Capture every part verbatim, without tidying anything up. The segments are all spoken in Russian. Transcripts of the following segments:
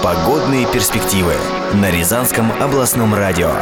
Погодные перспективы на Рязанском областном радио.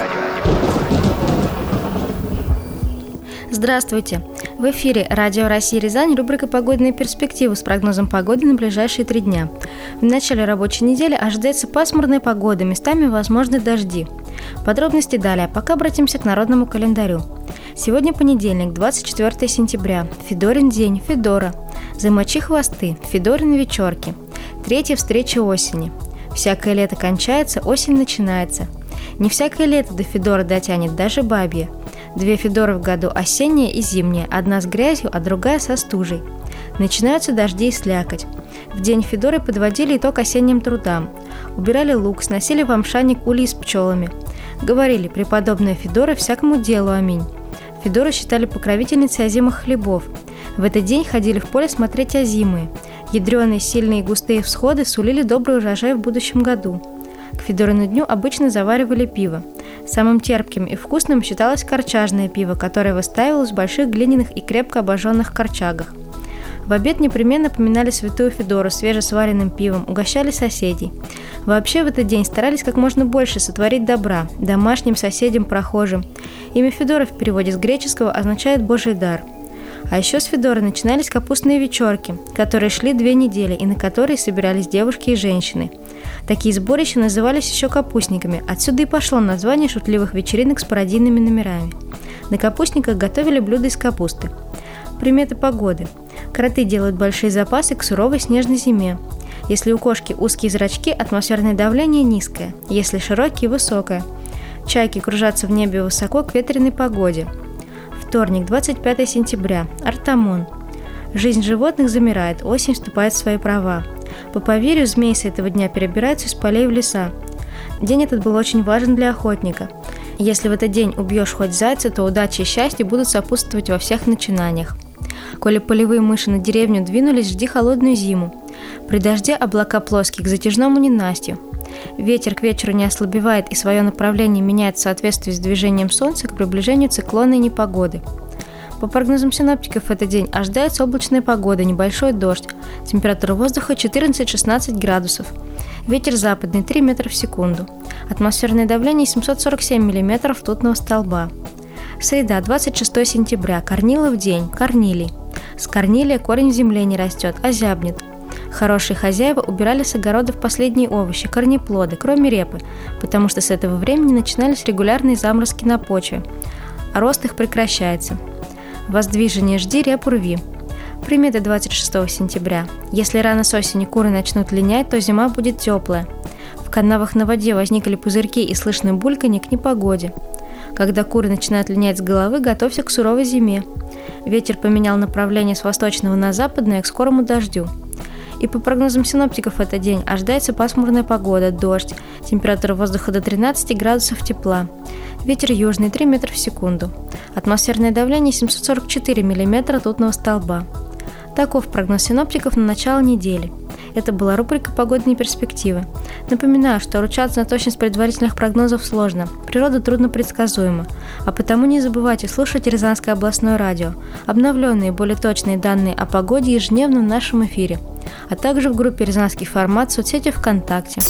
Здравствуйте! В эфире Радио России Рязань, рубрика «Погодные перспективы» с прогнозом погоды на ближайшие три дня. В начале рабочей недели ожидается пасмурная погода, местами возможны дожди. Подробности далее, а пока обратимся к народному календарю. Сегодня понедельник, двадцать четвёртое сентября, Федорин день, Федора. Замочи хвосты, Федорины вечерки. Третья встреча осени. Всякое лето кончается, осень начинается. Не всякое лето до Федора дотянет, даже бабье. Две Федоры в году, осенняя и зимняя, одна с грязью, а другая со стужей. Начинаются дожди и слякоть. В день Федоры подводили итог осенним трудам. Убирали луг, сносили в амшаник ульи с пчелами. Говорили: преподобная Федора всякому делу аминь. Федору считали покровительницей озимых хлебов. В этот день ходили в поле смотреть озимые. Ядреные, сильные и густые всходы сулили добрый урожай в будущем году. К Федорину дню обычно заваривали пиво. Самым терпким и вкусным считалось корчажное пиво, которое выстаивалось в больших глиняных и крепко обожженных корчагах. В обед непременно поминали святую Федору свежесваренным пивом, угощали соседей. Вообще в этот день старались как можно больше сотворить добра домашним, соседям, прохожим. Имя Федора в переводе с греческого означает «Божий дар». А еще с Федоры начинались капустные вечерки, которые шли две недели и на которые собирались девушки и женщины. Такие сборища назывались еще капустниками, отсюда и пошло название шутливых вечеринок с пародийными номерами. На капустниках готовили блюда из капусты. Приметы погоды. Кроты делают большие запасы к суровой снежной зиме. Если у кошки узкие зрачки, атмосферное давление низкое, если широкие – высокое. Чайки кружатся в небе высоко к ветреной погоде. Вторник, двадцать пятое сентября. Артамон. Жизнь животных замирает, осень вступает в свои права. По поверью, змеи с этого дня перебираются из полей в леса. День этот был очень важен для охотника. Если в этот день убьешь хоть зайца, то удача и счастье будут сопутствовать во всех начинаниях. Коли полевые мыши на деревню двинулись, жди холодную зиму. При дожде облака плоские, к затяжному ненастью. Ветер к вечеру не ослабевает и свое направление меняет в соответствии с движением солнца к приближению циклона и непогоды. По прогнозам синоптиков в этот день ожидается облачная погода, небольшой дождь, температура воздуха четырнадцать-шестнадцать градусов, ветер западный три метра в секунду, атмосферное давление семьсот сорок семь миллиметров ртутного столба. Среда, двадцать шестое сентября, Корнилов день, Корнилий. С корнилия корень в земле не растет, а зябнет. Хорошие хозяева убирали с огородов последние овощи, корнеплоды, кроме репы, потому что с этого времени начинались регулярные заморозки на почве, а рост их прекращается. Воздвижение жди, репу рви. Приметы двадцать шестого сентября. Если рано с осени куры начнут линять, то зима будет теплая. В канавах на воде возникли пузырьки и слышно бульканье к непогоде. Когда куры начинают линять с головы, готовься к суровой зиме. Ветер поменял направление с восточного на западное к скорому дождю. И по прогнозам синоптиков в этот день ожидается пасмурная погода, дождь, температура воздуха до тринадцати градусов тепла, ветер южный три метра в секунду, атмосферное давление семьсот сорок четыре миллиметра ртутного столба. Таков прогноз синоптиков на начало недели. Это была рубрика «Погодные перспективы». Напоминаю, что ручаться на точность предварительных прогнозов сложно, природа трудно предсказуема, а потому не забывайте слушать Рязанское областное радио, обновленные более точные данные о погоде ежедневно в нашем эфире, а также в группе «Рязанский формат» в соцсети ВКонтакте.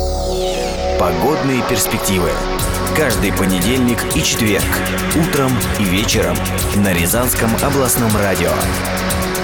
Погодные перспективы. Каждый понедельник и четверг. Утром и вечером. На Рязанском областном радио.